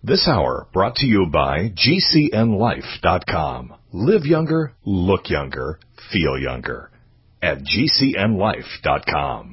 This hour brought to you by GCNLife.com. Live younger, look younger, feel younger. At GCNLife.com.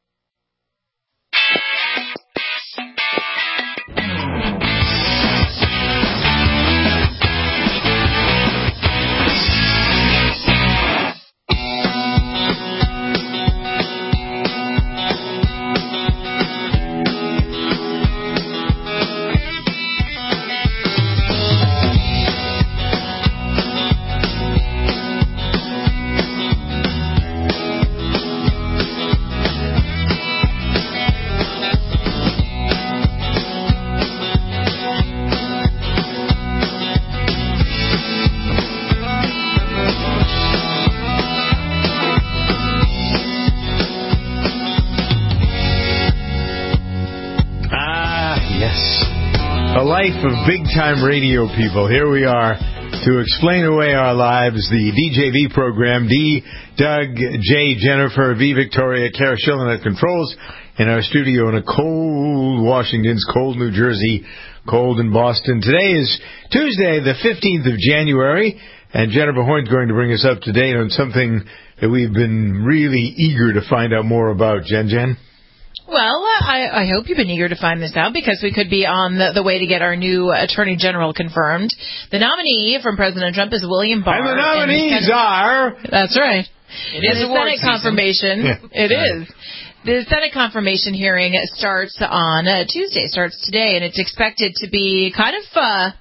Of big-time radio people. Here we are to explain away our lives. The DJV program, D, Doug, J, Jennifer, V, Victoria, Kara Schillen at controls in our studio in a cold Washington's cold New Jersey, cold in Boston. Today is Tuesday, the 15th of January, and Jennifer Horn's going to bring us up to date on something that we've been really eager to find out more about. Jen? Well, I hope you've been eager to find this out because we could be on the way to get our new Attorney General confirmed. The nominee from President Trump is William Barr. And the nominees are... That's right. It is the Senate confirmation. Yeah. It is. The Senate confirmation hearing starts on Tuesday, starts today, and it's expected to be kind of...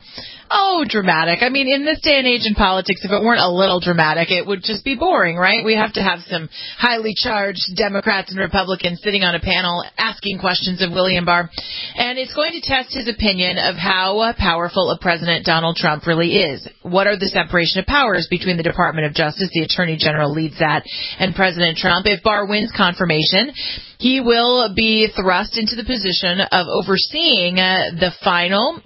dramatic. I mean, in this day and age in politics, if it weren't a little dramatic, it would just be boring, right? We have to have some highly charged Democrats and Republicans sitting on a panel asking questions of William Barr. And it's going to test his opinion of how powerful a President Donald Trump really is. What are the separation of powers between the Department of Justice, the Attorney General leads that, and President Trump? If Barr wins confirmation, he will be thrust into the position of overseeing the final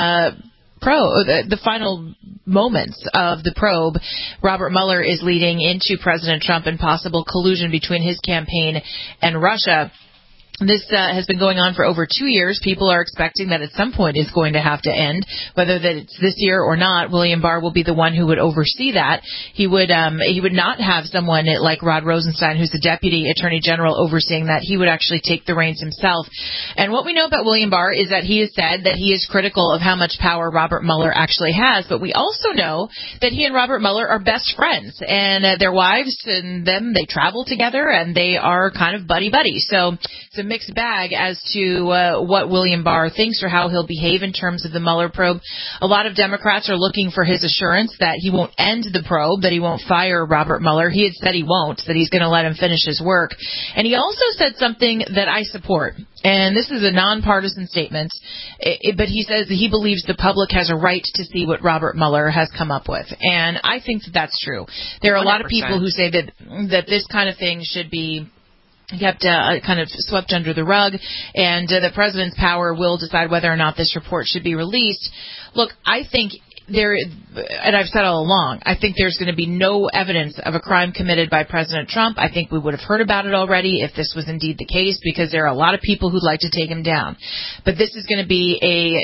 moments of the probe Robert Mueller is leading into President Trump and possible collusion between his campaign and Russia. This has been going on for over 2 years. People are expecting that at some point it's going to have to end. Whether that it's this year or not, William Barr will be the one who would oversee that. He would not have someone like Rod Rosenstein, who's the Deputy Attorney General, overseeing that. He would actually take the reins himself. And what we know about William Barr is that he has said that he is critical of how much power Robert Mueller actually has. But we also know that he and Robert Mueller are best friends. And their wives and them, they travel together, and they are kind of buddy-buddy. So it's a mixed bag as to what William Barr thinks or how he'll behave in terms of the Mueller probe. A lot of Democrats are looking for his assurance that he won't end the probe, that he won't fire Robert Mueller. He had said he won't, that he's going to let him finish his work. And he also said something that I support. And this is a nonpartisan statement, but he says that he believes the public has a right to see what Robert Mueller has come up with. And I think that that's true. There are a lot of people who say that this kind of thing should be kept kind of swept under the rug, and the president's power will decide whether or not this report should be released. Look, I think and I've said all along, I think there's going to be no evidence of a crime committed by President Trump. I think we would have heard about it already if this was indeed the case, because there are a lot of people who'd like to take him down. But this is going to be a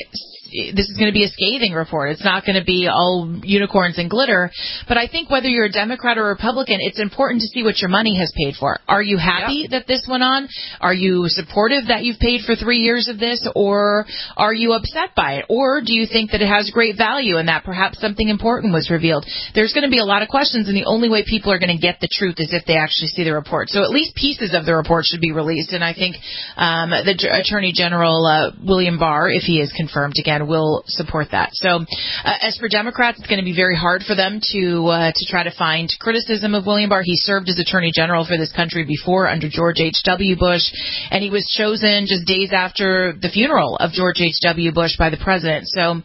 scathing report. It's not going to be all unicorns and glitter. But I think whether you're a Democrat or Republican, it's important to see what your money has paid for. Are you happy that this went on? Are you supportive that you've paid for 3 years of this? Or are you upset by it? Or do you think that it has great value and that perhaps something important was revealed? There's going to be a lot of questions, and the only way people are going to get the truth is if they actually see the report. So at least pieces of the report should be released. And I think the Attorney General, William Barr, if he is confirmed again, will support that. So as for Democrats, it's going to be very hard for them to try to find criticism of William Barr. He served as Attorney General for this country before under George H.W. Bush, and he was chosen just days after the funeral of George H.W. Bush by the president. So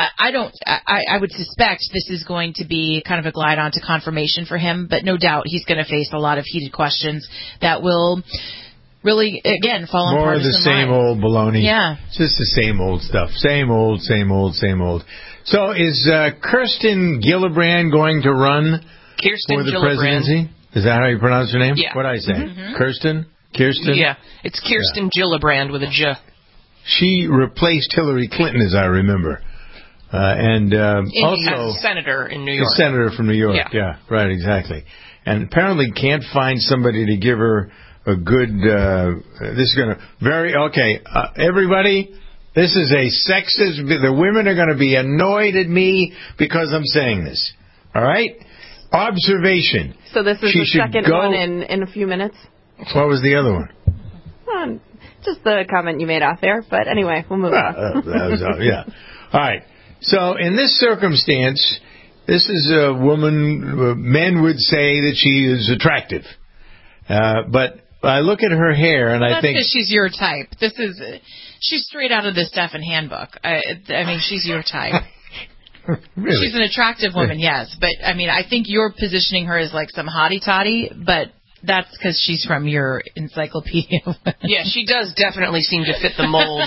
I would suspect this is going to be kind of a glide on to confirmation for him, but no doubt he's going to face a lot of heated questions that will really, again, fall on more of the same old baloney. Yeah. It's just the same old stuff. Same old, same old, same old. So is Kirsten Gillibrand going to run for the presidency? Is that how you pronounce her name? Yeah. What did I say? Mm-hmm. Kirsten? Yeah. It's Kirsten Gillibrand with a J. She replaced Hillary Clinton, as I remember. And also senator in New York. A senator from New York, yeah, right, exactly. And apparently can't find somebody to give her a good, this is going to, everybody, this is a sexist, the women are going to be annoyed at me because I'm saying this. All right? Observation. So this is the second one in a few minutes? What was the other one? Just the comment you made off there, but anyway, we'll move on. Yeah. All right. So in this circumstance, this is a woman, men would say that she is attractive. But I look at her hair and I think... That's because she's your type. She's straight out of the Stefan handbook. I mean, she's your type. Really? She's an attractive woman, yes. But, I mean, I think you're positioning her as like some hottie-toddy, but that's because she's from your encyclopedia. Yeah, she does definitely seem to fit the mold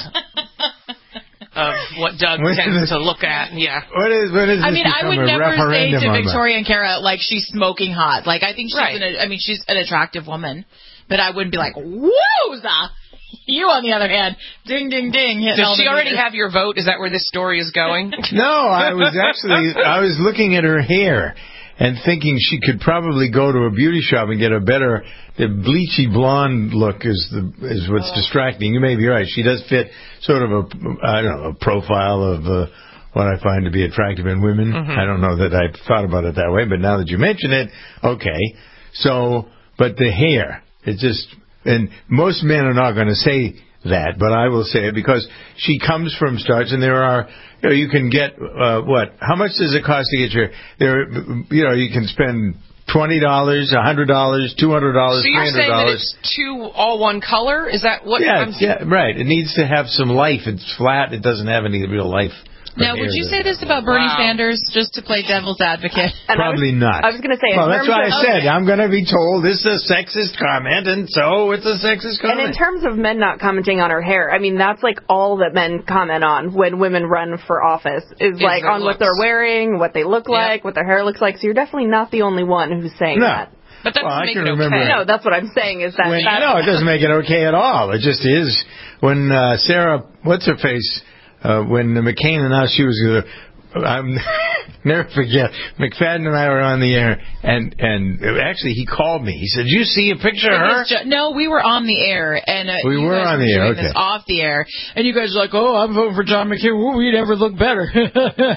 of what Doug tends to look at. Yeah. What is this? I mean, I would never say to on Victoria and Kara, like, she's smoking hot. Like, I think she's she's an attractive woman. But I wouldn't be like, wooza! You, on the other hand, ding, ding, ding. Does she already have your vote? Is that where this story is going? No, I was looking at her hair and thinking she could probably go to a beauty shop and get a better, the bleachy blonde look is what's distracting. You may be right. She does fit sort of a profile of what I find to be attractive in women. Mm-hmm. I don't know that I thought about it that way, but now that you mention it, okay. So, but the hair, it just, and most men are not going to say that, but I will say it because she comes from starch, and there are, you can get, how much does it cost to get you can spend $20, $100, $200, $300. So you're saying that it's all one color? Is that what I'm saying? Yeah, right. It needs to have some life. It's flat. It doesn't have any real life. Now, would you say this about Bernie Sanders, just to play devil's advocate? Probably not. I was going to say... Well, that's why I said, I'm going to be told this is a sexist comment, and so it's a sexist comment. And in terms of men not commenting on her hair, I mean, that's like all that men comment on when women run for office, is like on what they're wearing, what they look like, what their hair looks like. So you're definitely not the only one who's saying that. But that doesn't make it okay. No, that's what I'm saying is that... No, it doesn't make it okay at all. It just is. When Sarah, what's-her-face... when McCain announced she was going to, I'm never forget, McFadden and I were on the air, and actually he called me. He said, "Did you see a picture of her?" No, we were on the air, and we were on the air. Okay, off the air, and you guys were like, "Oh, I'm voting for John McCain. Ooh, we never look better." You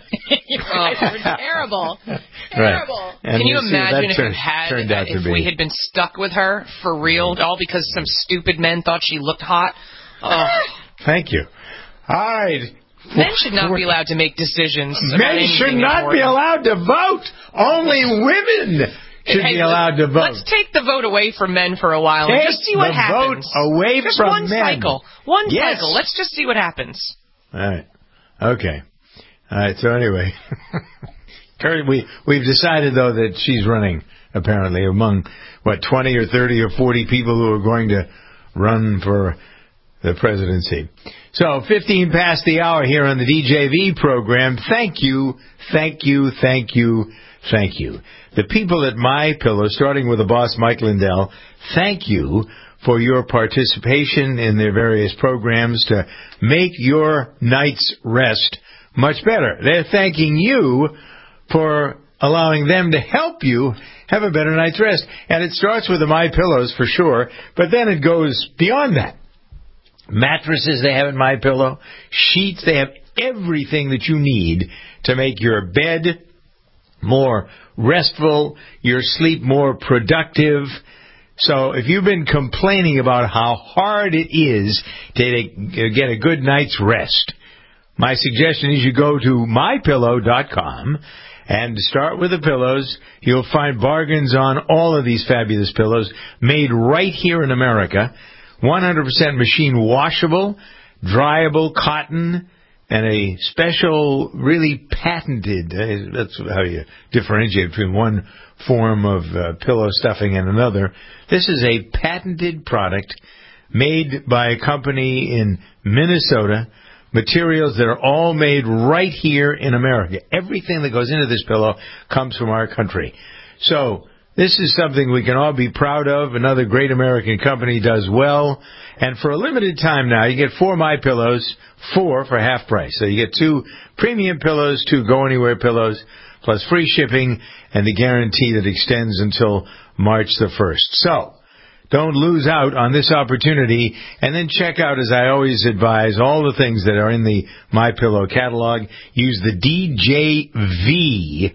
guys were terrible, terrible. Right. Can you imagine if we had been stuck with her for real, all because some stupid men thought she looked hot? Oh. Thank you. All right. Men should not be allowed to make decisions. Men should not be allowed to vote. Only women should be allowed to vote. Let's take the vote away from men for a while and just see what happens. Vote away just from one men. cycle. One cycle. Let's just see what happens. All right. Okay. All right. So anyway, we've decided though that she's running apparently among 20 or 30 or 40 people who are going to run for the presidency. So, 15 past the hour here on the DJV program. Thank you, thank you, thank you, thank you. The people at MyPillow, starting with the boss, Mike Lindell, thank you for your participation in their various programs to make your night's rest much better. They're thanking you for allowing them to help you have a better night's rest. And it starts with the MyPillows for sure, but then it goes beyond that. Mattresses they have in MyPillow, sheets, they have everything that you need to make your bed more restful, your sleep more productive. So if you've been complaining about how hard it is to get a good night's rest, my suggestion is you go to MyPillow.com and start with the pillows. You'll find bargains on all of these fabulous pillows made right here in America. 100% machine washable, dryable cotton, and a special, really patented, that's how you differentiate between one form of pillow stuffing and another. This is a patented product made by a company in Minnesota, materials that are all made right here in America. Everything that goes into this pillow comes from our country. So, This is something we can all be proud of. Another great American company does well. And for a limited time now, you get 4 MyPillows, 4 for half price. So you get 2 premium pillows, 2 go-anywhere pillows, plus free shipping and the guarantee that extends until March the 1st. So, don't lose out on this opportunity, and then check out, as I always advise, all the things that are in the MyPillow catalog. Use the DJV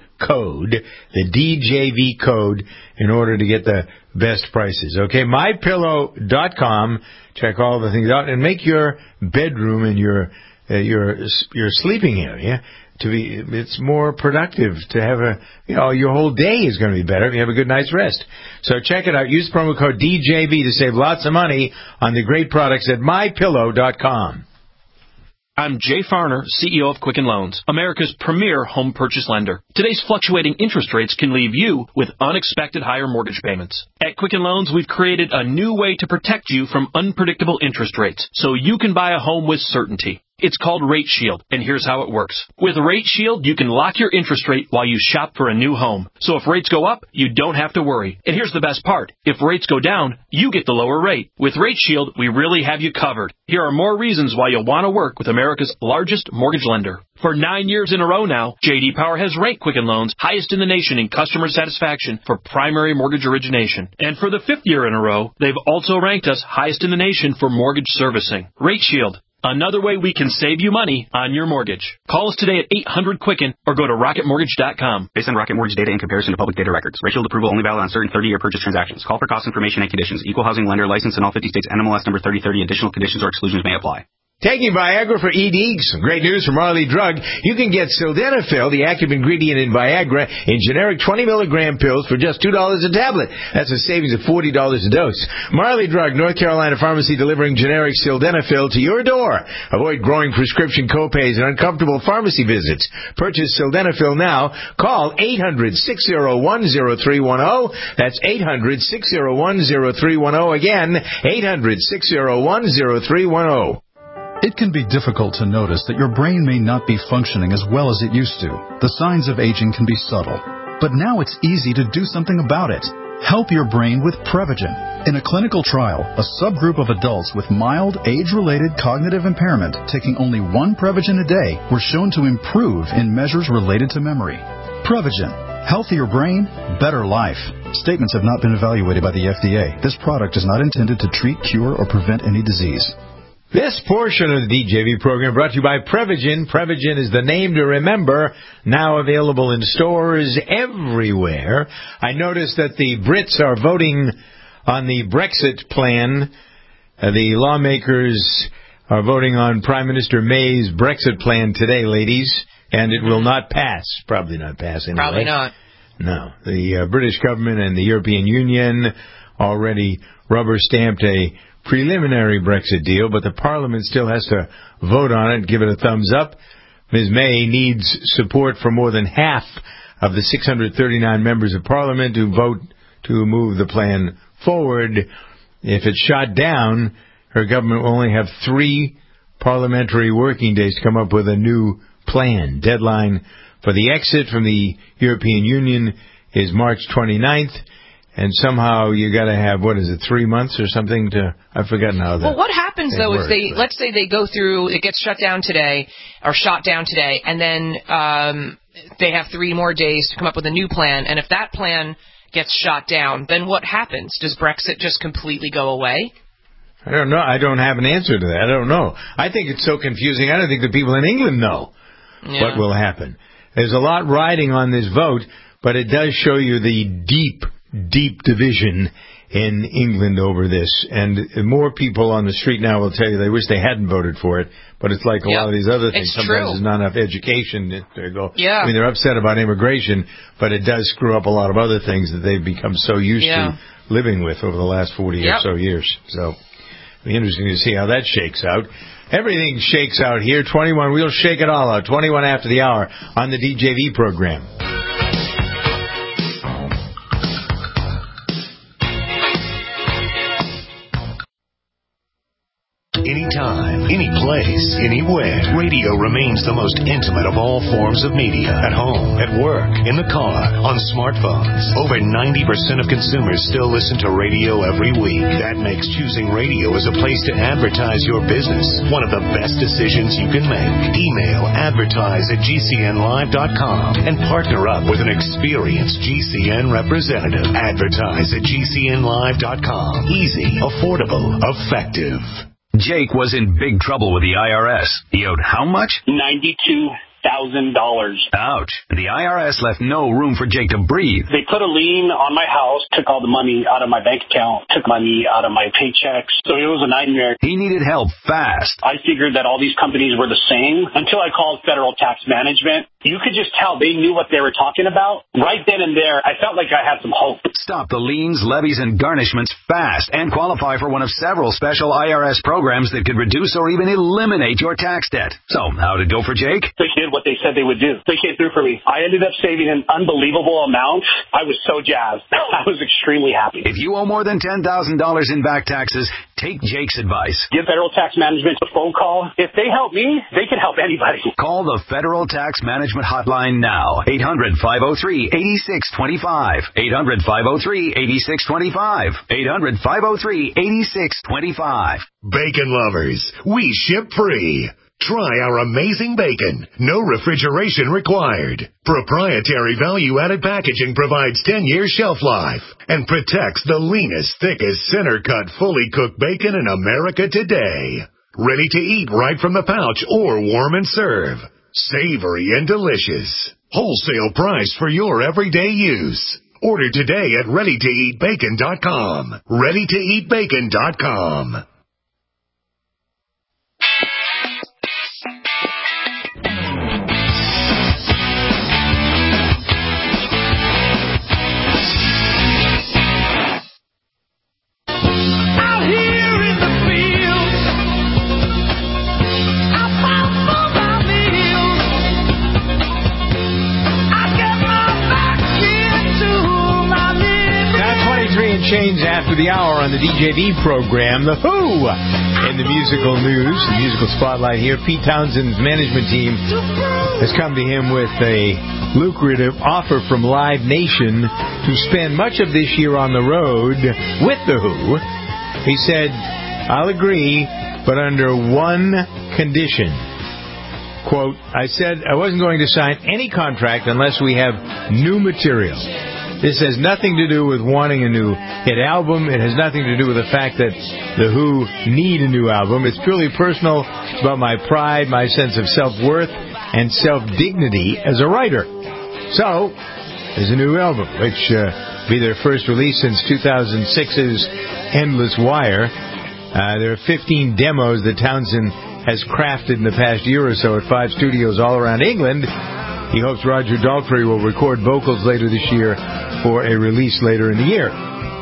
code, in order to get the best prices. Okay, MyPillow.com. Check all the things out, and make your bedroom and your sleeping area it's more productive to have your whole day is going to be better if you have a good night's rest. So check it out. Use promo code DJV to save lots of money on the great products at MyPillow.com. I'm Jay Farner, CEO of Quicken Loans, America's premier home purchase lender. Today's fluctuating interest rates can leave you with unexpected higher mortgage payments. At Quicken Loans, we've created a new way to protect you from unpredictable interest rates so you can buy a home with certainty. It's called Rate Shield, and here's how it works. With Rate Shield, you can lock your interest rate while you shop for a new home. So if rates go up, you don't have to worry. And here's the best part. If rates go down, you get the lower rate. With Rate Shield, we really have you covered. Here are more reasons why you'll want to work with America's largest mortgage lender. For 9 years in a row now, J.D. Power has ranked Quicken Loans highest in the nation in customer satisfaction for primary mortgage origination. And for the 5th year in a row, they've also ranked us highest in the nation for mortgage servicing. Rate Shield. Another way we can save you money on your mortgage. Call us today at 800-QUICKEN or go to RocketMortgage.com. Based on Rocket Mortgage data in comparison to public data records. Rate Shield approval only valid on certain 30-year purchase transactions. Call for cost information and conditions. Equal housing lender license in all 50 states. NMLS number 3030. Additional conditions or exclusions may apply. Taking Viagra for ED, some great news from Marley Drug. You can get Sildenafil, the active ingredient in Viagra, in generic 20-milligram pills for just $2 a tablet. That's a savings of $40 a dose. Marley Drug, North Carolina pharmacy delivering generic Sildenafil to your door. Avoid growing prescription copays and uncomfortable pharmacy visits. Purchase Sildenafil now. Call 800-601-0310. That's 800-601-0310. Again, 800-601-0310. It can be difficult to notice that your brain may not be functioning as well as it used to. The signs of aging can be subtle. But now it's easy to do something about it. Help your brain with Prevagen. In a clinical trial, a subgroup of adults with mild age-related cognitive impairment taking only 1 Prevagen a day were shown to improve in measures related to memory. Prevagen. Healthier brain, better life. Statements have not been evaluated by the FDA. This product is not intended to treat, cure, or prevent any disease. This portion of the DJV program brought to you by Prevagen. Prevagen is the name to remember, now available in stores everywhere. I noticed that the Brits are voting on the Brexit plan. The lawmakers are voting on Prime Minister May's Brexit plan today, ladies, and it will not pass. Probably not pass anyway. Probably not. No. The British government and the European Union already rubber-stamped a preliminary Brexit deal, but the Parliament still has to vote on it, give it a thumbs up. Ms. May needs support from more than half of the 639 members of Parliament to vote to move the plan forward. If it's shot down, her government will only have 3 parliamentary working days to come up with a new plan. Deadline for the exit from the European Union is March 29th. And somehow you got to have, 3 months or something to, I've forgotten how that. Well, what happens though works, if let's say they go through, it gets shut down today, and then they have 3 more days to come up with a new plan, and if that plan gets shot down, then what happens? Does Brexit just completely go away? I don't know. I don't have an answer to that. I don't know. I think it's so confusing. I don't think the people in England know what will happen. There's a lot riding on this vote, but it does show you the deep division in England over this. And more people on the street now will tell you they wish they hadn't voted for it. But it's like a lot of these other things. Sometimes there's not enough education to go. I mean, they're upset about immigration, but it does screw up a lot of other things that they've become so used to living with over the last 40 or so years. So it'll be interesting to see how that shakes out. Everything shakes out here. 21, we'll shake it all out. 21 after the hour on the DJV program. Anytime, any place. place, anywhere. Radio remains the most intimate of all forms of media. At home, at work, in the car, on smartphones. Over 90% of consumers still listen to radio every week. That makes choosing radio as a place to advertise your business one of the best decisions you can make. Email advertise@gcnlive.com and partner up with an experienced GCN representative. Advertise at GCNlive.com. Easy, affordable, effective. Jake was in big trouble with the IRS. He owed how much? $92,000. Ouch. The IRS left no room for Jake to breathe. They put a lien on my house, took all the money out of my bank account, took money out of my paychecks. So it was a nightmare. He needed help fast. I figured that all these companies were the same until I called Federal Tax Management. You could just tell they knew what they were talking about. Right then and there, I felt like I had some hope. Stop the liens, levies, and garnishments fast and qualify for one of several special IRS programs that could reduce or even eliminate your tax debt. So, how'd it go for Jake? They did what they said they would do. They came through for me. I ended up saving an unbelievable amount. I was so jazzed. I was extremely happy. If you owe more than $10,000 in back taxes, take Jake's advice. Give Federal Tax Management a phone call. If they help me, they can help anybody. Call the Federal Tax Management Hotline now. 800-503-8625. 800-503-8625. 800-503-8625. Bacon lovers, we ship free. Try our amazing bacon. No refrigeration required. Proprietary value-added packaging provides 10-year shelf life and protects the leanest, thickest, center-cut, fully cooked bacon in America today. Ready to eat right from the pouch or warm and serve. Savory and delicious. Wholesale price for your everyday use. Order today at ReadyToEatBacon.com. ReadyToEatBacon.com. Change after the hour on the DJV program, The Who. In the musical news, the musical spotlight here, Pete Townshend's management team has come to him with a lucrative offer from Live Nation to spend much of this year on the road with The Who. He said, I'll agree, but under one condition. Quote, I said I wasn't going to sign any contract unless we have new material. This has nothing to do with wanting a new hit album. It has nothing to do with the fact that The Who need a new album. It's purely personal. It's about my pride, my sense of self-worth, and self-dignity as a writer. So, there's a new album, which will be their first release since 2006's Endless Wire. There are 15 demos that Townshend has crafted in the past year or so at 5 studios all around England. He hopes Roger Daltrey will record vocals later this year for a release later in the year.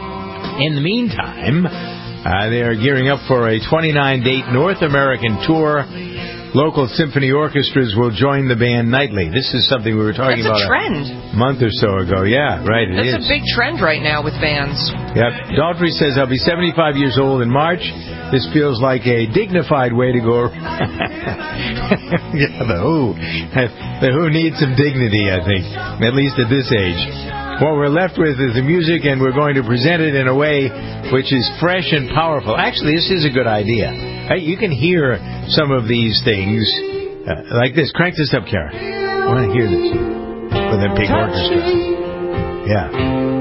In the meantime, they are gearing up for a 29-date North American tour. Local symphony orchestras will join the band nightly. This is something we were talking about a month or so ago. Yeah, right, it is. That's a big trend right now with bands. Yep. Daltrey says I'll be 75 years old in March. This feels like a dignified way to go. Yeah, The Who. The Who needs some dignity, I think, at least at this age. What we're left with is the music, and we're going to present it in a way which is fresh and powerful. Actually, this is a good idea. You can hear some of these things like this. Crank this up, Kara. I want to hear this with that big orchestra. Yeah.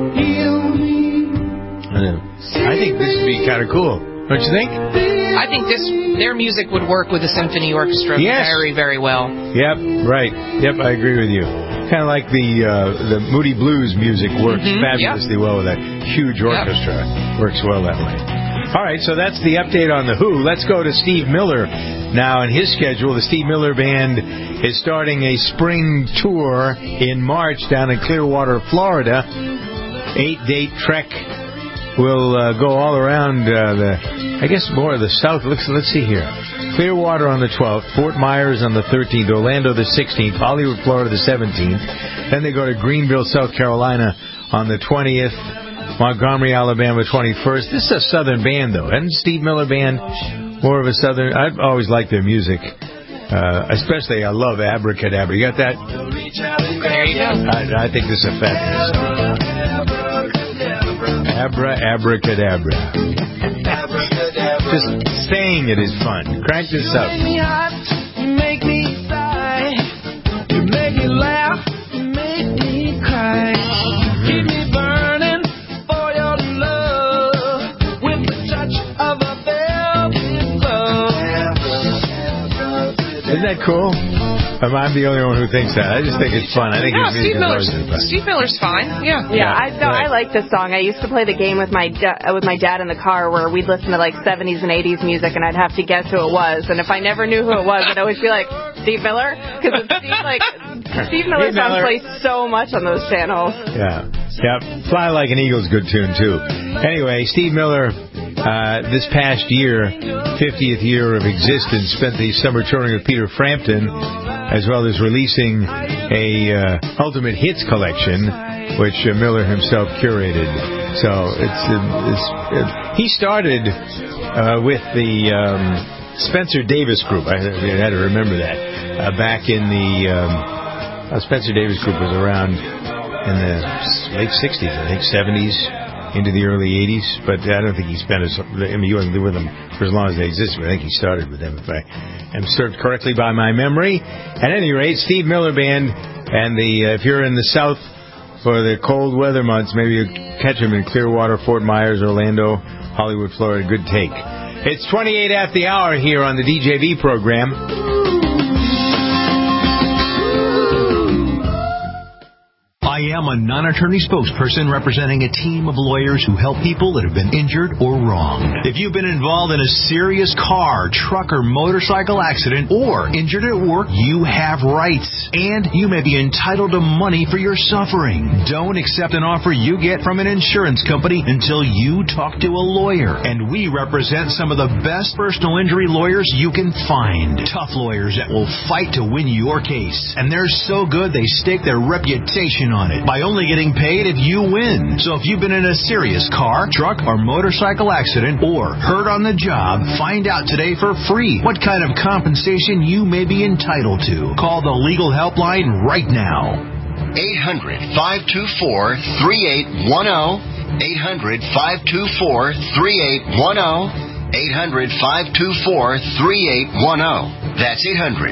I think this would be kind of cool. Don't you think? I think their music would work with the symphony orchestra very, very well. Yep, right. Yep, I agree with you. Kind of like the Moody Blues music works fabulously well with that huge orchestra. Works well that way. All right, so that's the update on The Who. Let's go to Steve Miller now and his schedule. The Steve Miller Band is starting a spring tour in March down in Clearwater, Florida. 8-date trek will go all around I guess more of the south. Let's see here. Clearwater on the 12th, Fort Myers on the 13th, Orlando the 16th, Hollywood, Florida the 17th. Then they go to Greenville, South Carolina on the 20th, Montgomery, Alabama 21st. This is a southern band, though. Hasn't Steve Miller Band more of a Southern. I've always liked their music. Especially, I love Abracadabra. You got that? There you go. I think this is a fabulous song. Abracadabra. Just saying it is fun. Crank this up. You make me sigh. You make me laugh. You make me cry. Keep me burning for your love with the touch of a velvet glove. Isn't that cool? Am I the only one who thinks that? I just think it's fun. I think Steve Miller's fine. Yeah. I like this song. I used to play the game with my dad in the car where we'd listen to like 70s and 80s music, and I'd have to guess who it was. And if I never knew who it was, I'd always be like, Steve Miller, because it seems like Steve Miller songs play so much on those channels. Yeah. Fly Like an Eagle's a good tune too. Anyway, Steve Miller. This past year, 50th year of existence, spent the summer touring with Peter Frampton, as well as releasing a Ultimate Hits collection, which Miller himself curated. So he started with the Spencer Davis Group. I had to remember that. Back in the Spencer Davis Group was around in the late 60s, I think 70s. Into the early 80s, but I don't think he spent you wasn't with them for as long as they existed, but I think he started with them, if I am served correctly by my memory. At any rate, Steve Miller Band, and if you're in the South for the cold weather months, maybe you catch him in Clearwater, Fort Myers, Orlando, Hollywood, Florida. Good take. It's 28 after the hour here on the DJV program. I am a non-attorney spokesperson representing a team of lawyers who help people that have been injured or wronged. If you've been involved in a serious car, truck, or motorcycle accident or injured at work, you have rights, and you may be entitled to money for your suffering. Don't accept an offer you get from an insurance company until you talk to a lawyer, and we represent some of the best personal injury lawyers you can find. Tough lawyers that will fight to win your case, and they're so good they stake their reputation on it by only getting paid if you win. So if you've been in a serious car, truck, or motorcycle accident or hurt on the job, find out today for free what kind of compensation you may be entitled to. Call the legal helpline right now. 800-524-3810. 800-524-3810. 800-524-3810. That's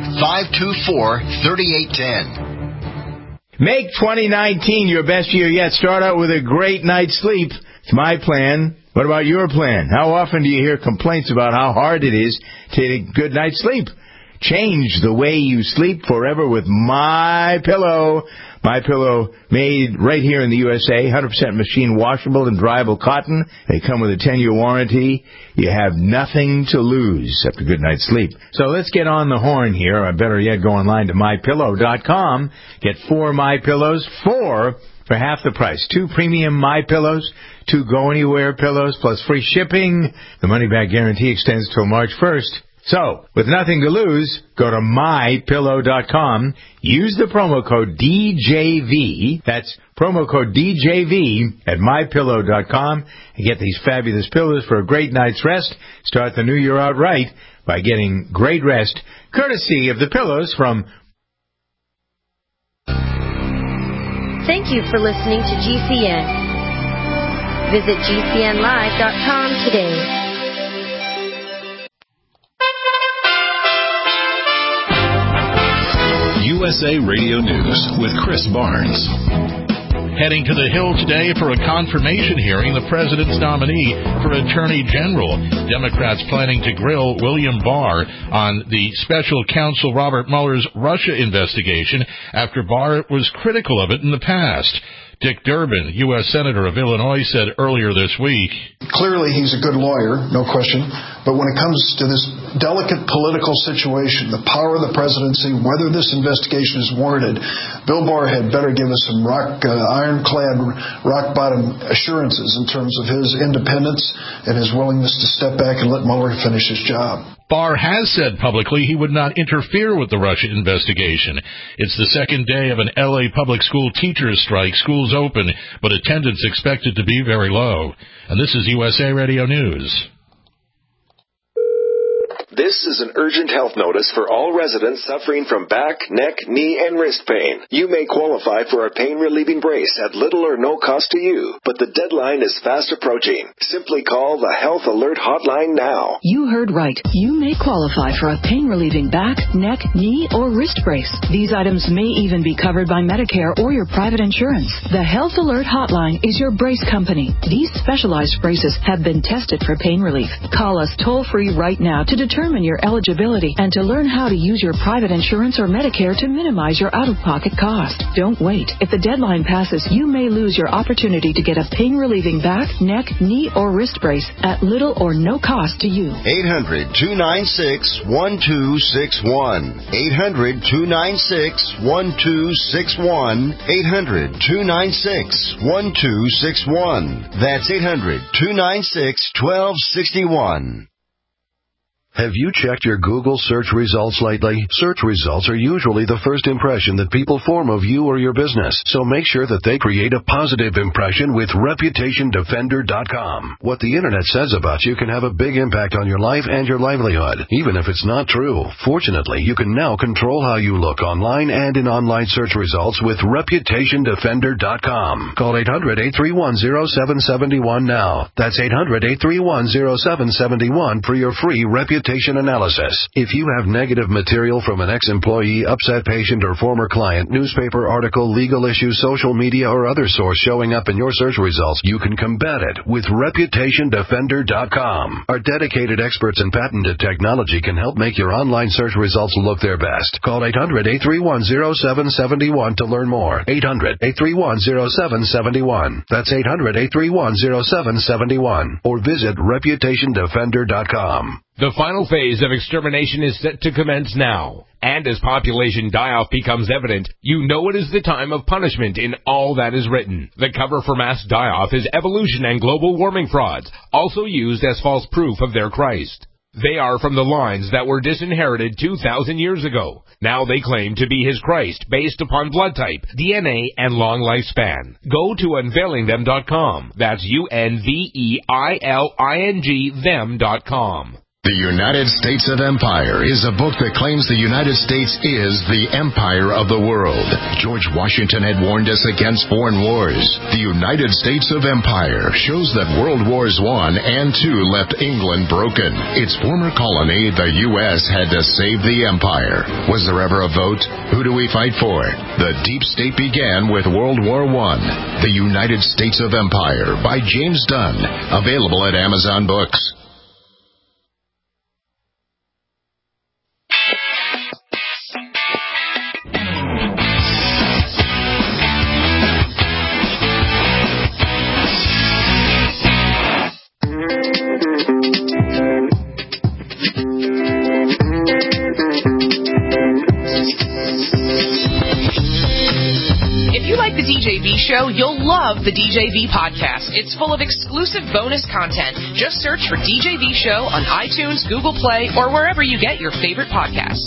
800-524-3810. Make 2019 your best year yet. Start out with a great night's sleep. It's my plan. What about your plan? How often do you hear complaints about how hard it is to get a good night's sleep? Change the way you sleep forever with MyPillow. MyPillow, made right here in the USA, 100% machine washable and dryable cotton. They come with a 10-year warranty. You have nothing to lose after a good night's sleep. So let's get on the horn here, or better yet, go online to MyPillow.com. Get 4 MyPillows, 4 for half the price. 2 premium MyPillows, 2 go-anywhere pillows, plus free shipping. The money-back guarantee extends till March 1st. So, with nothing to lose, go to MyPillow.com, use the promo code DJV, that's promo code DJV at MyPillow.com, and get these fabulous pillows for a great night's rest. Start the new year out right by getting great rest, courtesy of the pillows from... Thank you for listening to GCN. Visit GCNlive.com today. USA Radio News with Chris Barnes. Heading to the Hill today for a confirmation hearing, the president's nominee for Attorney General. Democrats planning to grill William Barr on the special counsel Robert Mueller's Russia investigation after Barr was critical of it in the past. Dick Durbin, U.S. Senator of Illinois, said earlier this week, clearly he's a good lawyer, no question, but when it comes to this delicate political situation, the power of the presidency, whether this investigation is warranted, Bill Barr had better give us some ironclad, rock-bottom assurances in terms of his independence and his willingness to step back and let Mueller finish his job. Barr has said publicly he would not interfere with the Russia investigation. It's the second day of an L.A. public school teachers' strike. Schools open, but attendance expected to be very low. And this is USA Radio News. This is an urgent health notice for all residents suffering from back, neck, knee, and wrist pain. You may qualify for a pain-relieving brace at little or no cost to you, but the deadline is fast approaching. Simply call the Health Alert Hotline now. You heard right. You may qualify for a pain-relieving back, neck, knee, or wrist brace. These items may even be covered by Medicare or your private insurance. The Health Alert Hotline is your brace company. These specialized braces have been tested for pain relief. Call us toll-free right now to determine your eligibility and to learn how to use your private insurance or Medicare to minimize your out-of-pocket cost. Don't wait. If the deadline passes, you may lose your opportunity to get a pain-relieving back, neck, knee, or wrist brace at little or no cost to you. 800-296-1261. 800-296-1261. 800-296-1261. That's 800-296-1261. Have you checked your Google search results lately? Search results are usually the first impression that people form of you or your business, so make sure that they create a positive impression with ReputationDefender.com. What the Internet says about you can have a big impact on your life and your livelihood, even if it's not true. Fortunately, you can now control how you look online and in online search results with ReputationDefender.com. Call 800-831-0771 now. That's 800-831-0771 for your free reputation analysis. If you have negative material from an ex-employee, upset patient, or former client, newspaper article, legal issue, social media, or other source showing up in your search results, you can combat it with ReputationDefender.com. Our dedicated experts in patented technology can help make your online search results look their best. Call 800-831-0771 to learn more. 800-831-0771. That's 800-831-0771. Or visit ReputationDefender.com. The final phase of extermination is set to commence now. And as population die-off becomes evident, you know it is the time of punishment in all that is written. The cover for mass die-off is evolution and global warming frauds, also used as false proof of their Christ. They are from the lines that were disinherited 2,000 years ago. Now they claim to be his Christ based upon blood type, DNA, and long lifespan. Go to unveilingthem.com. That's UNVEILING them.com. The United States of Empire is a book that claims the United States is the empire of the world. George Washington had warned us against foreign wars. The United States of Empire shows that World Wars I and II left England broken. Its former colony, the U.S., had to save the empire. Was there ever a vote? Who do we fight for? The deep state began with World War I. The United States of Empire by James Dunn. Available at Amazon Books. The DJV Show, you'll love the DJV podcast. It's full of exclusive bonus content. Just search for DJV Show on iTunes, Google Play, or wherever you get your favorite podcasts.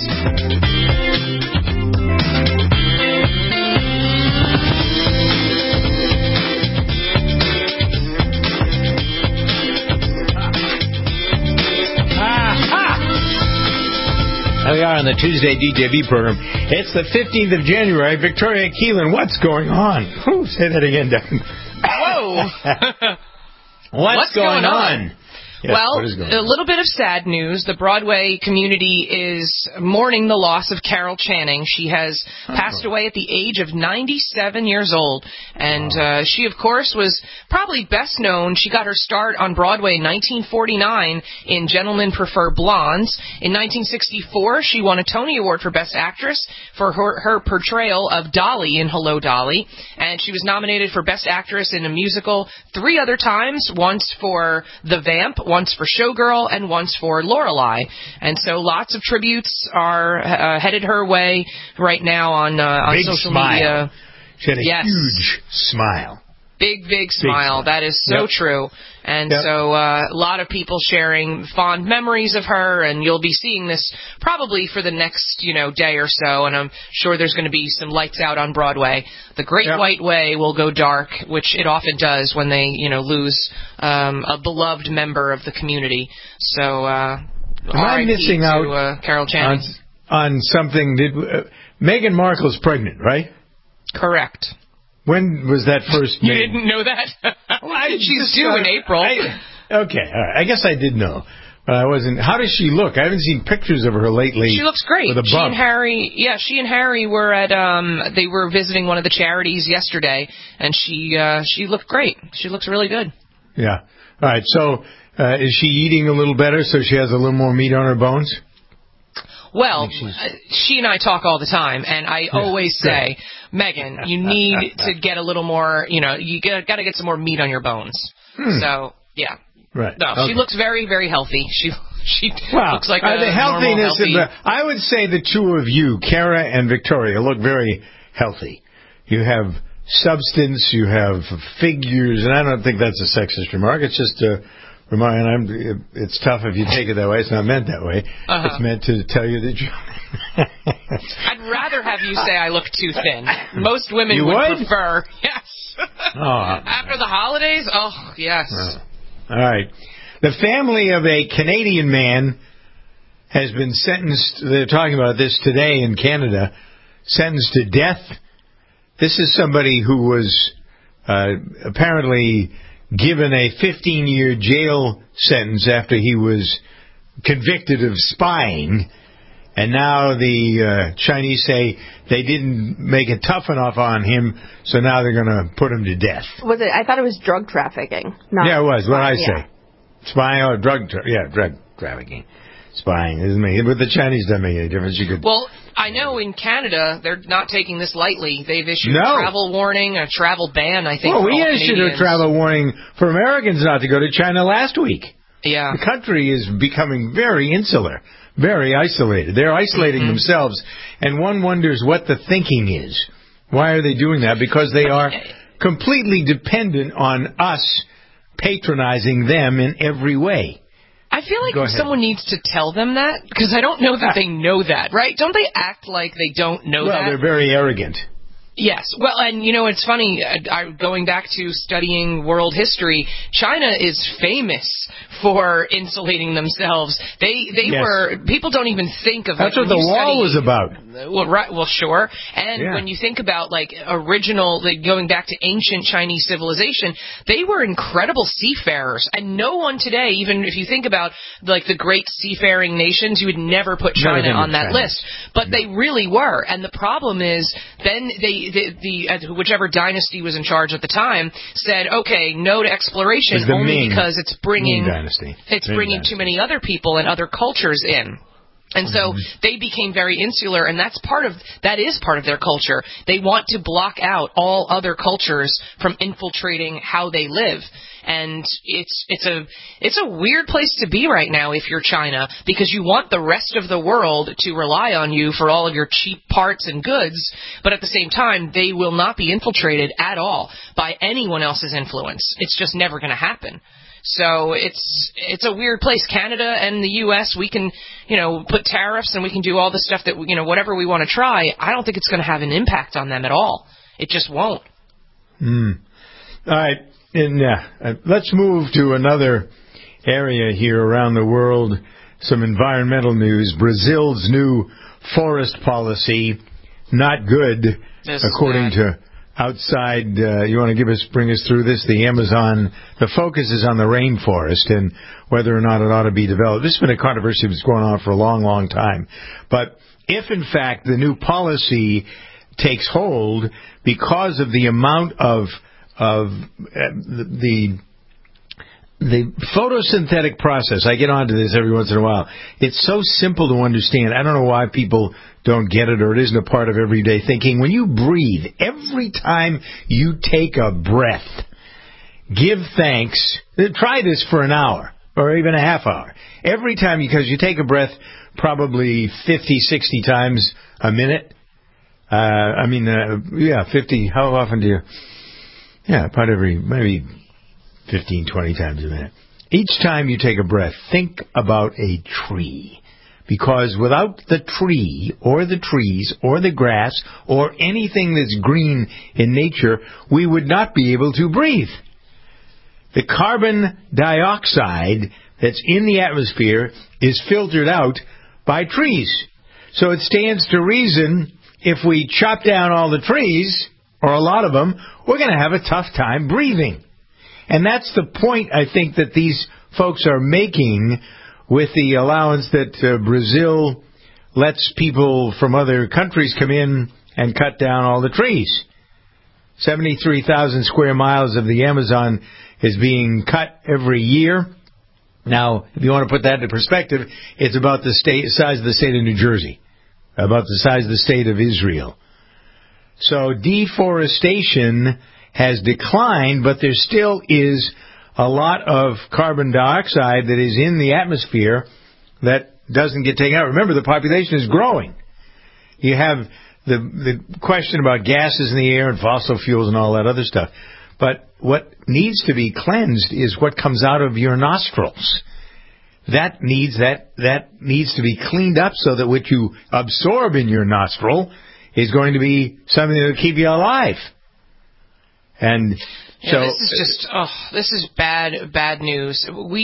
Here we are on the Tuesday DJV program. It's the 15th of January. Victoria Keelan, what's going on? Ooh, say that again, Devin. Whoa! What's going on? Yes, well, a little bit of sad news. The Broadway community is mourning the loss of Carol Channing. She has passed away at the age of 97 years old. And she, of course, was probably best known. She got her start on Broadway in 1949 in Gentlemen Prefer Blondes. In 1964, she won a Tony Award for Best Actress for her portrayal of Dolly in Hello, Dolly. And she was nominated for Best Actress in a musical 3 other times, once for The Vamp, once for Showgirl, and once for Lorelei. And so lots of tributes are headed her way right now on social media. She had a huge smile. Big smile. That is so true. And so a lot of people sharing fond memories of her, and you'll be seeing this probably for the next, day or so, and I'm sure there's going to be some lights out on Broadway. The Great White Way will go dark, which it often does when they, lose a beloved member of the community. So Am I missing out to Carol Channing on something? Meghan Markle's pregnant, right? Correct. When was that first? You didn't know that? She's due in April. Okay, all right. I guess I did know, but I wasn't. How does she look? I haven't seen pictures of her lately. She looks great. With a bump. She and Harry were at they were visiting one of the charities yesterday, and she looked great. She looks really good. Yeah. All right. So is she eating a little better so she has a little more meat on her bones? Well, she and I talk all the time, and I always say, Megan, you need to get a little more, you got to get some more meat on your bones. So, yeah. Right. No, okay. She looks very, very healthy. She looks like a the healthiness normal, healthy... I would say the two of you, Kara and Victoria, look very healthy. You have substance, you have figures, and I don't think that's a sexist remark. It's just a remark, and it's tough if you take it that way. It's not meant that way. It's meant to tell you the truth. I'd rather have you say I look too thin. Most women would prefer. Yes. After the holidays? Oh, yes. All right. The family of a Canadian man has been sentenced, they're talking about this today in Canada, sentenced to death. This is somebody who was apparently given a 15-year jail sentence after he was convicted of spying. And now the Chinese say they didn't make it tough enough on him, so now they're going to put him to death. Was it? I thought it was drug trafficking. Yeah, it was. What I say? Spying or drug trafficking. Spying. With the Chinese, doesn't make any difference. Well, I know in Canada, they're not taking this lightly. They've issued a travel warning, a travel ban, I think, Well, for we all issued Canadians. a travel warning for Americans not to go to China last week. Yeah. The country is becoming very insular, very isolated. They're isolating themselves, and one wonders what the thinking is. Why are they doing that? Because they are completely dependent on us patronizing them in every way. I feel like someone needs to tell them that, because I don't know that they know that, right? Don't they act like they don't know that? Well, they're very arrogant. Yes. Well, and, it's funny, going back to studying world history, China is famous for insulating themselves. They were, people don't even think of... That's what the wall was about. Well, right, well, sure. And when you think about, original, going back to ancient Chinese civilization, they were incredible seafarers. And no one today, even if you think about, the great seafaring nations, you would never put China on that list. But they really were. And the problem is, then whichever dynasty was in charge at the time said, okay, no to exploration only because it's bringing too many other people and other cultures in. And so they became very insular, and that is part of their culture. They want to block out all other cultures from infiltrating how they live. And it's a weird place to be right now if you're China, because you want the rest of the world to rely on you for all of your cheap parts and goods, but at the same time, they will not be infiltrated at all by anyone else's influence. It's just never going to happen. So it's a weird place. Canada and the U.S., we can, put tariffs and we can do all the stuff that, whatever we want to try. I don't think it's going to have an impact on them at all. It just won't. All right. And let's move to another area here around the world. Some environmental news. Brazil's new forest policy, not good, according to outside. You want to bring us through this? The Amazon, the focus is on the rainforest and whether or not it ought to be developed. This has been a controversy that's going on for a long, long time. But if, in fact, the new policy takes hold because of the amount of the photosynthetic process, I get onto this every once in a while. It's so simple to understand. I don't know why people don't get it, or it isn't a part of everyday thinking. When you breathe, every time you take a breath, give thanks. Try this for an hour or even a half hour. Every time, because you take a breath probably 50, 60 times a minute. 50. How often do you... Yeah, about maybe 15, 20 times a minute. Each time you take a breath, think about a tree. Because without the tree, or the trees, or the grass, or anything that's green in nature, we would not be able to breathe. The carbon dioxide that's in the atmosphere is filtered out by trees. So it stands to reason if we chop down all the trees, or a lot of them, we're going to have a tough time breathing. And that's the point, I think, that these folks are making with the allowance that Brazil lets people from other countries come in and cut down all the trees. 73,000 square miles of the Amazon is being cut every year. Now, if you want to put that into perspective, it's about the size of the state of New Jersey, about the size of the state of Israel. So deforestation has declined, but there still is a lot of carbon dioxide that is in the atmosphere that doesn't get taken out. Remember, the population is growing. You have the question about gases in the air and fossil fuels and all that other stuff. But what needs to be cleansed is what comes out of your nostrils. That needs to be cleaned up so that what you absorb in your nostril is going to be something that will keep you alive. And so this is bad news.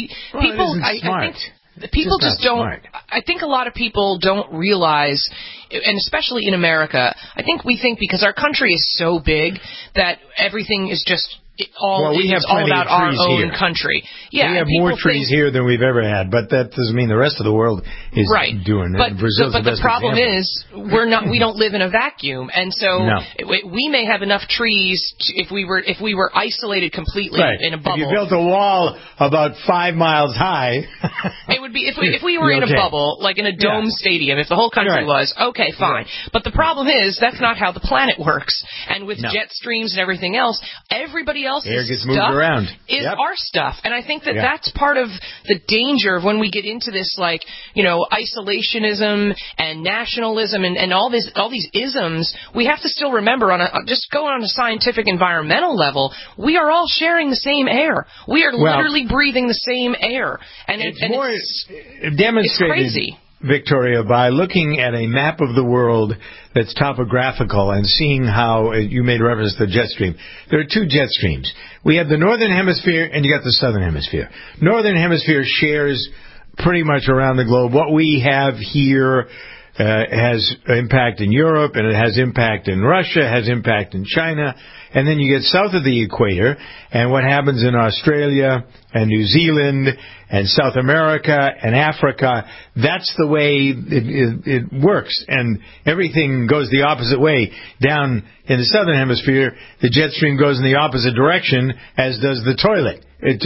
I think people just don't. Smart. I think a lot of people don't realize, and especially in America, I think we think because our country is so big that everything is just all about our own country. Yeah, we have more trees here than we've ever had, but that doesn't mean the rest of the world is doing it. But the problem is we don't live in a vacuum, and so we may have enough trees if we were isolated completely in a bubble. If you built a wall about 5 miles high, it would be if we were in a bubble, like in a dome stadium, if the whole country was okay, fine. But the problem is that's not how the planet works, and with jet streams and everything else, everybody else's stuff is our stuff. And I think that's part of the danger of when we get into this, isolationism and nationalism and all these isms. We have to still remember just go on a scientific environmental level, we are all sharing the same air. We are literally breathing the same air. And it's demonstrated. It's crazy. Victoria, by looking at a map of the world that's topographical and seeing how you made reference to the jet stream. There are 2 jet streams. We have the northern hemisphere and you got the southern hemisphere. Northern hemisphere shares pretty much around the globe. What we have here has impact in Europe, and it has impact in Russia, has impact in China. And then you get south of the equator, and what happens in Australia and New Zealand and South America and Africa, that's the way it works. And everything goes the opposite way. Down in the southern hemisphere, the jet stream goes in the opposite direction, as does the toilet.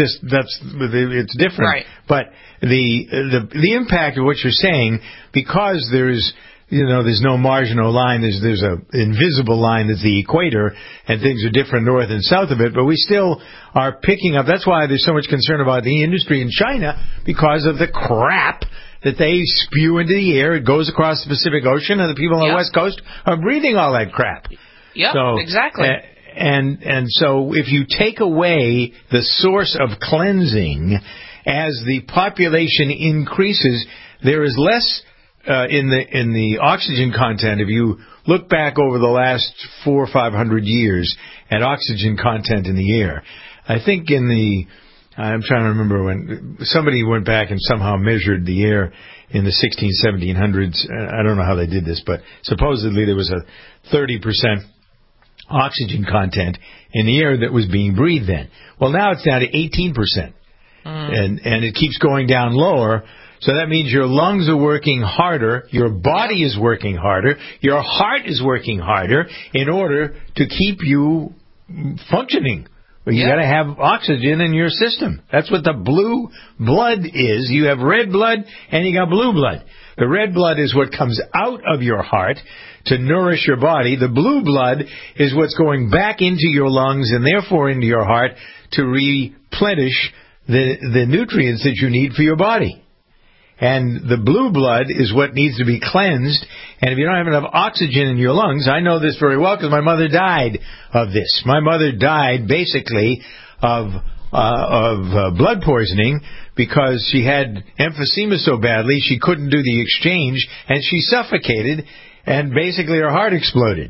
It's different. Right. But the impact of what you're saying, because there's no marginal line. There's a invisible line that's the equator, and things are different north and south of it. But we still are picking up. That's why there's so much concern about the industry in China, because of the crap that they spew into the air. It goes across the Pacific Ocean, and the people on the West Coast are breathing all that crap. Yeah, exactly. And so if you take away the source of cleansing, as the population increases, there is less in the oxygen content. If you look back over the last 400 or 500 years at oxygen content in the air, I think I'm trying to remember when somebody went back and somehow measured the air in the 1700s. I don't know how they did this, but supposedly there was a 30% oxygen content in the air that was being breathed then. Well, now it's down to 18%. And it keeps going down lower. So that means your lungs are working harder, your body is working harder, your heart is working harder in order to keep you functioning. You got to have oxygen in your system. That's what the blue blood is. You have red blood and you got blue blood. The red blood is what comes out of your heart to nourish your body. The blue blood is what's going back into your lungs and therefore into your heart to replenish the nutrients that you need for your body. And the blue blood is what needs to be cleansed. And if you don't have enough oxygen in your lungs, I know this very well because my mother died of this. My mother died basically of blood poisoning because she had emphysema so badly she couldn't do the exchange and she suffocated and basically her heart exploded.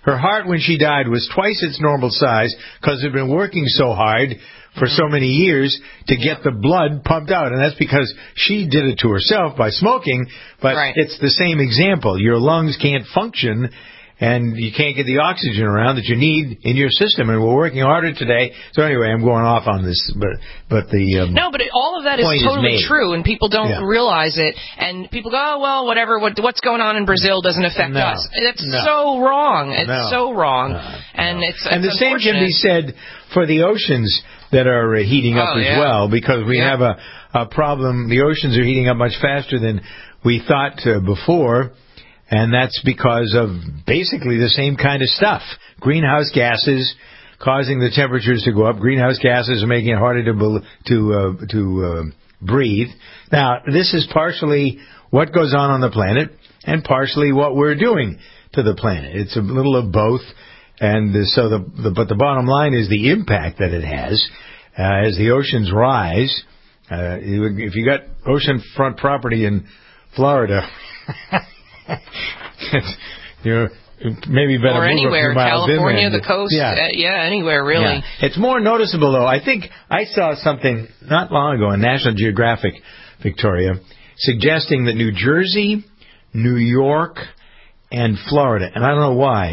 Her heart, when she died, was twice its normal size because they've been working so hard for so many years to get the blood pumped out. And that's because she did it to herself by smoking, but it's the same example. Your lungs can't function, and you can't get the oxygen around that you need in your system. And we're working harder today. So anyway, I'm going off on this, but all of that is totally true, and people don't realize it. And people go, oh, well, whatever, what's going on in Brazil doesn't affect us. That's so wrong. It's so wrong. And the same can be said for the oceans that are heating up as well, because we have a problem. The oceans are heating up much faster than we thought before. And that's because of basically the same kind of stuff. Greenhouse gases causing the temperatures to go up. Greenhouse gases are making it harder to breathe. Now, this is partially what goes on the planet and partially what we're doing to the planet. It's a little of both. And so but the bottom line is the impact that it has as the oceans rise. If you got oceanfront property in Florida, maybe better or move anywhere, a few miles California, inland. the coast, anywhere really. Yeah. It's more noticeable though. I think I saw something not long ago in National Geographic, Victoria, suggesting that New Jersey, New York, and Florida, and I don't know why,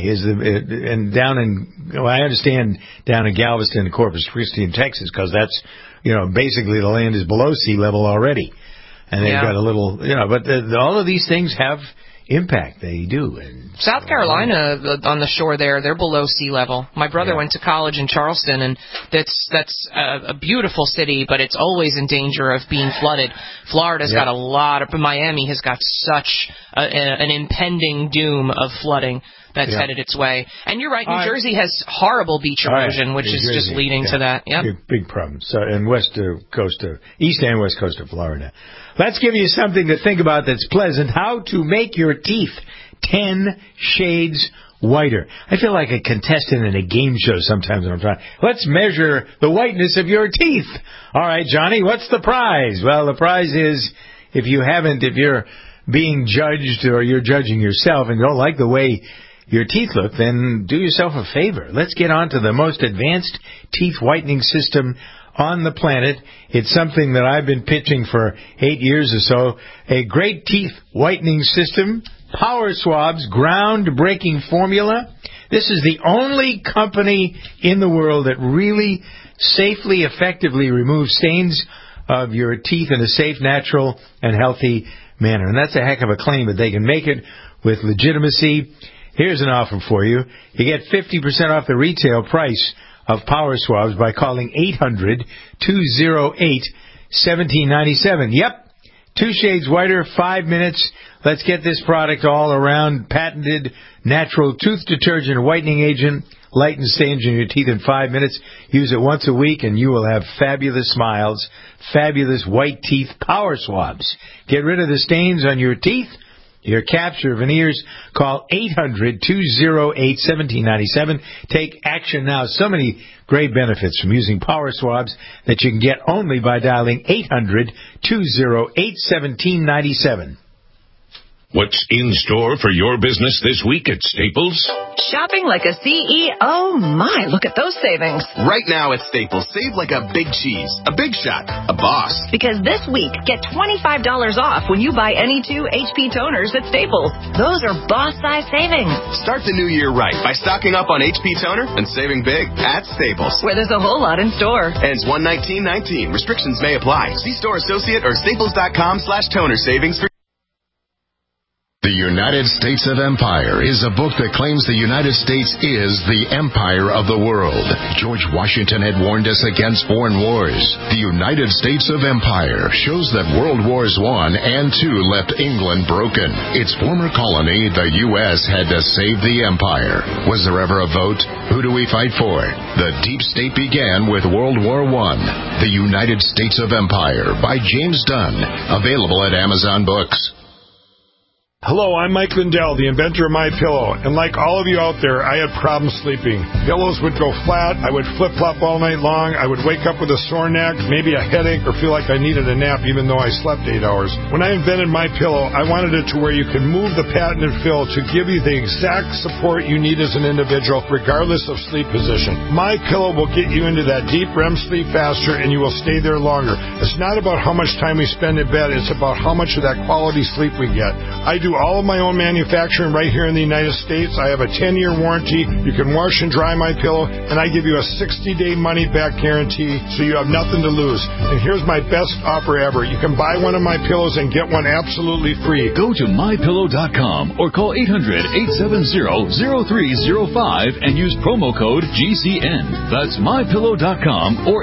I understand down in Galveston and Corpus Christi in Texas, because that's, basically the land is below sea level already. And they've got a little, but all of these things have impact. They do. And South Carolina, on the shore there, they're below sea level. My brother went to college in Charleston, and that's a beautiful city, but it's always in danger of being flooded. Florida's got a lot of, Miami has got such an impending doom of flooding that's headed its way. And you're right, New Jersey has horrible beach erosion, which is just leading to that. Yep. Big problems. So, and east and west coast of Florida. Let's give you something to think about that's pleasant. How to make your teeth 10 shades whiter. I feel like a contestant in a game show sometimes when I'm trying. Let's measure the whiteness of your teeth. All right, Johnny, what's the prize? Well, the prize is, if you're being judged or you're judging yourself and don't like the way your teeth look, then do yourself a favor. Let's get on to the most advanced teeth whitening system on the planet. It's something that I've been pitching for 8 years or so. A great teeth whitening system, Power Swab's groundbreaking formula. This is the only company in the world that really safely, effectively removes stains of your teeth in a safe, natural, and healthy manner. And that's a heck of a claim, but they can make it with legitimacy. Here's an offer for you. You get 50% off the retail price of Power Swabs by calling 800-208-1797. Yep, 2 shades whiter, 5 minutes. Let's get this product all around. Patented natural tooth detergent whitening agent. Lighten stains in your teeth in 5 minutes. Use it once a week and you will have fabulous smiles, fabulous white teeth. Power Swabs. Get rid of the stains on your teeth, your caps, your veneers. Call 800-208-1797. Take action now. So many great benefits from using Power Swabs that you can get only by dialing 800-208-1797. What's in store for your business this week at Staples? Shopping like a CEO. My, look at those savings. Right now at Staples, save like a big cheese, a big shot, a boss. Because this week, get $25 off when you buy any 2 HP toners at Staples. Those are boss-size savings. Start the new year right by stocking up on HP toner and saving big at Staples. Where there's a whole lot in store. Ends 1/19/19. Restrictions may apply. See store associate or staples.com/toner savings for The United States of Empire is a book that claims the United States is the empire of the world. George Washington had warned us against foreign wars. The United States of Empire shows that World Wars I and II left England broken. Its former colony, the U.S., had to save the empire. Was there ever a vote? Who do we fight for? The deep state began with World War I. The United States of Empire by James Dunn. Available at Amazon Books. Hello, I'm Mike Lindell, the inventor of MyPillow, and like all of you out there, I had problems sleeping. Pillows would go flat, I would flip-flop all night long, I would wake up with a sore neck, maybe a headache, or feel like I needed a nap even though I slept 8 hours. When I invented MyPillow, I wanted it to where you could move the patented fill to give you the exact support you need as an individual, regardless of sleep position. MyPillow will get you into that deep REM sleep faster, and you will stay there longer. It's not about how much time we spend in bed, it's about how much of that quality sleep we get. I do all of my own manufacturing right here in the United States. I have a 10-year warranty. You can wash and dry my pillow, and I give you a 60-day money-back guarantee, so you have nothing to lose. And here's my best offer ever. You can buy one of my pillows and get one absolutely free. Go to MyPillow.com or call 800-870-0305 and use promo code GCN. That's MyPillow.com or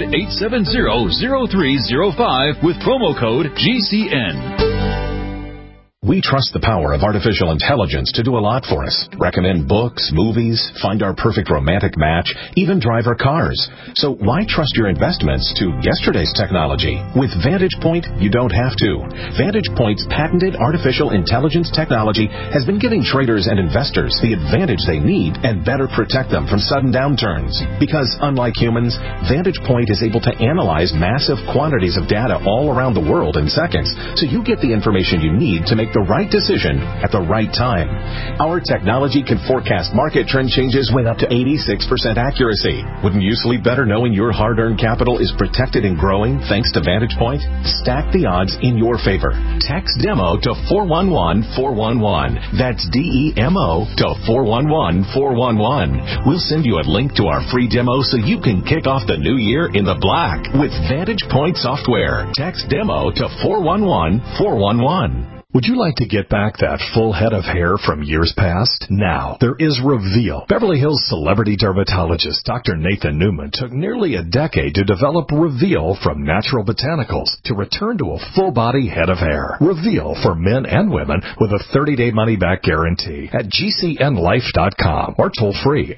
800-870-0305 with promo code GCN. We trust the power of artificial intelligence to do a lot for us. Recommend books, movies, find our perfect romantic match, even drive our cars. So why trust your investments to yesterday's technology? With Vantage Point, you don't have to. Vantage Point's patented artificial intelligence technology has been giving traders and investors the advantage they need and better protect them from sudden downturns. Because unlike humans, Vantage Point is able to analyze massive quantities of data all around the world in seconds, so you get the information you need to make the right decision at the right time. Our technology can forecast market trend changes with up to 86% accuracy. Wouldn't you sleep better knowing your hard-earned capital is protected and growing thanks to Vantage Point? Stack the odds in your favor. Text DEMO to 411-411. That's DEMO to 411-411. We'll send you a link to our free demo so you can kick off the new year in the black with Vantage Point software. Text DEMO to 411-411. Would you like to get back that full head of hair from years past? Now, there is Reveal. Beverly Hills celebrity dermatologist Dr. Nathan Newman took nearly a decade to develop Reveal from natural botanicals to return to a full-body head of hair. Reveal for men and women with a 30-day money-back guarantee at GCNlife.com or toll-free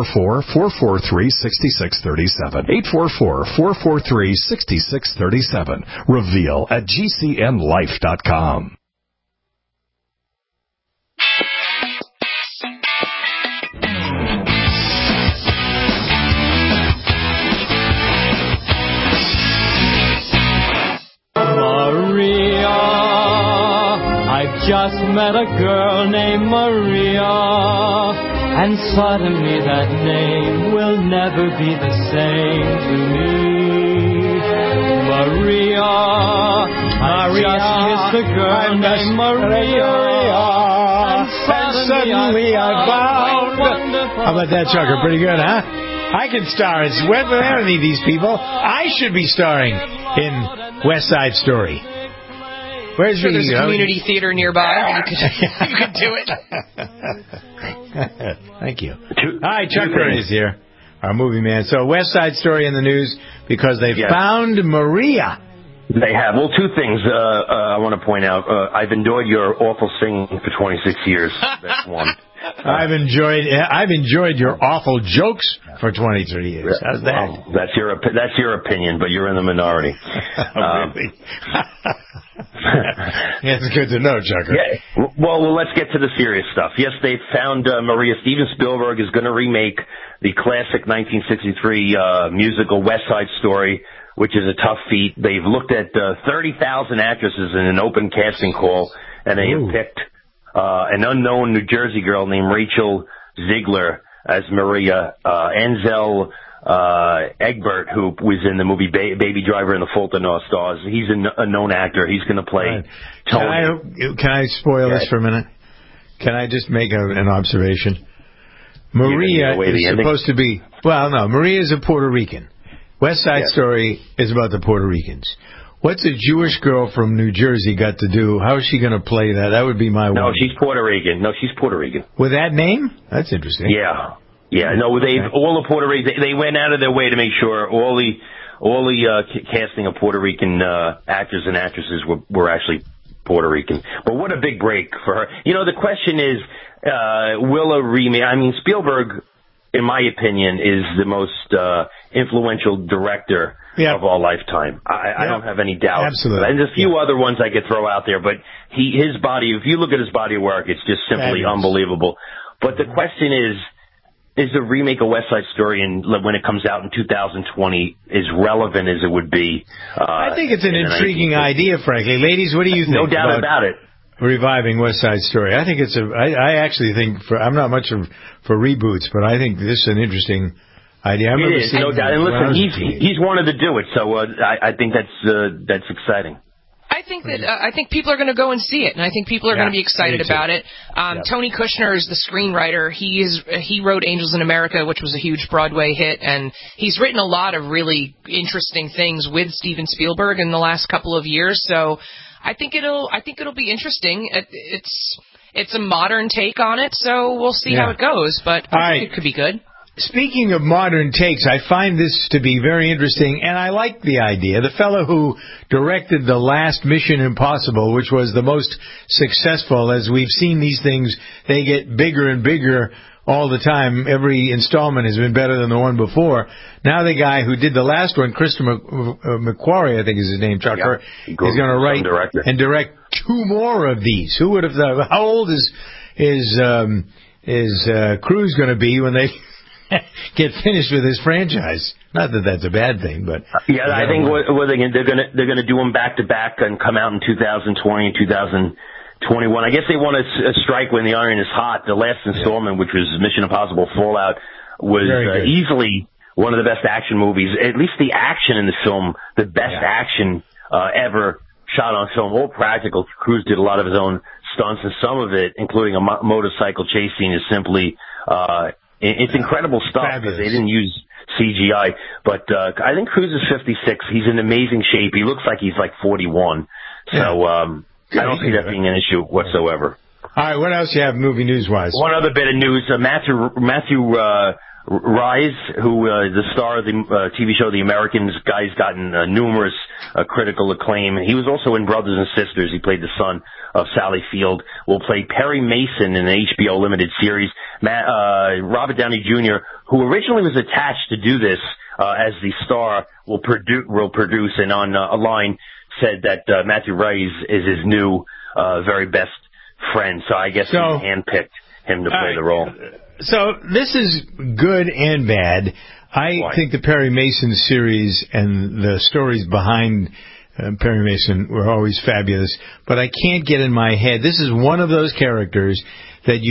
844-443-6637. 844-443-6637. Reveal at GCNlife.com. Maria, I've just met a girl named Maria, and suddenly that name will never be the same to me. Maria, I just kissed a girl named Maria, and suddenly I found. How about that, Chucker? Pretty good, huh? I can star. It's with any of these people. I should be starring in West Side Story. Where's there's a community theater nearby. You could do it. Thank you. Hi, Chucker is here, our movie man. So West Side Story in the news because they found Maria. They have. Well, two things I want to point out. I've enjoyed your awful singing for 26 years. That's one. I've enjoyed your awful jokes for 23 years. How's that? Well, that's your opinion, but you're in the minority. Really? It's good to know, Chucker. Yeah. Well, let's get to the serious stuff. Yes, they found Maria. Steven Spielberg is going to remake the classic 1963 musical West Side Story, which is a tough feat. They've looked at 30,000 actresses in an open casting call, and they have picked an unknown New Jersey girl named Rachel Ziegler as Maria. Ansel Egbert, who was in the movie Baby Driver and the Fault in Our Stars. He's a known actor. He's going to play Tony. Can I spoil this for a minute? Can I just make an observation? Maria is supposed to be... Well, no, Maria is a Puerto Rican. West Side Story is about the Puerto Ricans. What's a Jewish girl from New Jersey got to do? How is she going to play that? That would be my one. No, she's Puerto Rican. With that name? That's interesting. Yeah. No, all the Puerto Rican. They went out of their way to make sure all the casting of Puerto Rican actors and actresses were actually Puerto Rican. But what a big break for her. You know, the question is, will a remake? I mean, Spielberg in my opinion, is the most influential director of all lifetime. I don't have any doubt. Absolutely. And there's a few other ones I could throw out there, but his body, if you look at his body of work, it's just simply unbelievable. But the question is the remake of West Side Story, and when it comes out in 2020, as relevant as it would be? I think it's an intriguing idea, frankly. Ladies, what do you think? No doubt about it. Reviving West Side Story. I think I actually think I'm not much for reboots, but I think this is an interesting idea. It is, no doubt. And listen, he's wanted to do it, so I think that's exciting. I think people are going to go and see it, and I think people are going to be excited about it. Tony Kushner is the screenwriter. He wrote Angels in America, which was a huge Broadway hit, and he's written a lot of really interesting things with Steven Spielberg in the last couple of years. So I think it'll be interesting. It's a modern take on it, so we'll see how it goes. But I think it could be good. Speaking of modern takes, I find this to be very interesting, and I like the idea. The fellow who directed the last Mission Impossible, which was the most successful, as we've seen these things, they get bigger and bigger all the time. Every installment has been better than the one before. Now the guy who did the last one, Christopher McQuarrie, I think is his name, Chucker, is going to write and direct 2 more of these. Who would have thought? How old is Cruise going to be when they get finished with his franchise? Not that that's a bad thing, but I think they're going to do them back to back and come out in 2020 and 2021. I guess they want to strike when the iron is hot. The last installment, which was Mission Impossible Fallout, was easily one of the best action movies. At least the action in the film, the best action ever shot on film. All practical. Cruise did a lot of his own stunts, and some of it, including a motorcycle chase scene, is simply it's incredible stuff because they didn't use CGI. But I think Cruise is 56. He's in amazing shape. He looks like he's like 41. So I don't see that being an issue whatsoever. All right, what else you have movie news-wise? One other bit of news. Matthew Rhys, who is the star of the TV show The Americans, guy's gotten numerous critical acclaim. He was also in Brothers and Sisters. He played the son of Sally Field, will play Perry Mason in an HBO limited series. Robert Downey Jr., who originally was attached to do this as the star, will produce, and on a line said that Matthew Rhys is his new very best friend. So I guess he handpicked him to play the role. So this is good and bad. I think the Perry Mason series and the stories behind Perry Mason were always fabulous, but I can't get in my head. This is one of those characters that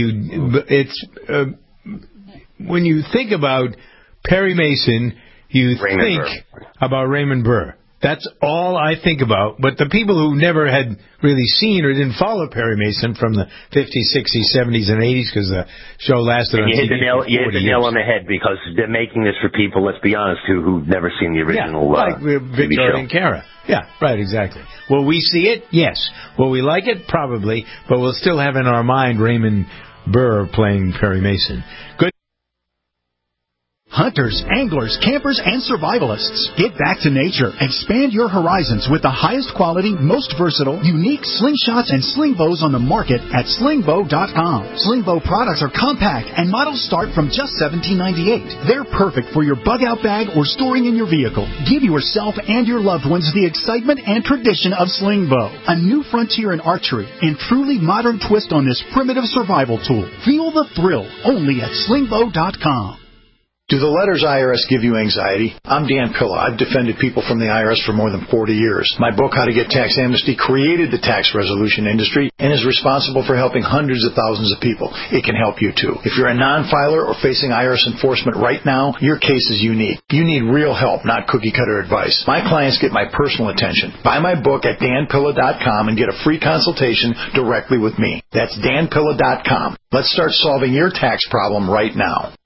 when you think about Perry Mason, you think about Raymond Burr. That's all I think about. But the people who never had really seen or didn't follow Perry Mason from the 50s, 60s, 70s, and 80s, because the show lasted on TV for 40 You hit the nail on the head, because they're making this for people, let's be honest, who've never seen the original like Victoria and Kara. Yeah, right, exactly. Will we see it? Yes. Will we like it? Probably. But we'll still have in our mind Raymond Burr playing Perry Mason. Good. Hunters, anglers, campers, and survivalists. Get back to nature. Expand your horizons with the highest quality, most versatile, unique slingshots and sling bows on the market at slingbow.com. Slingbow products are compact and models start from just $17.98. They're perfect for your bug-out bag or storing in your vehicle. Give yourself and your loved ones the excitement and tradition of Slingbow, a new frontier in archery and truly modern twist on this primitive survival tool. Feel the thrill only at slingbow.com. Do the letters IRS give you anxiety? I'm Dan Pilla. I've defended people from the IRS for more than 40 years. My book, How to Get Tax Amnesty, created the tax resolution industry and is responsible for helping hundreds of thousands of people. It can help you, too. If you're a non-filer or facing IRS enforcement right now, your case is unique. You need real help, not cookie-cutter advice. My clients get my personal attention. Buy my book at danpilla.com and get a free consultation directly with me. That's danpilla.com. Let's start solving your tax problem right now.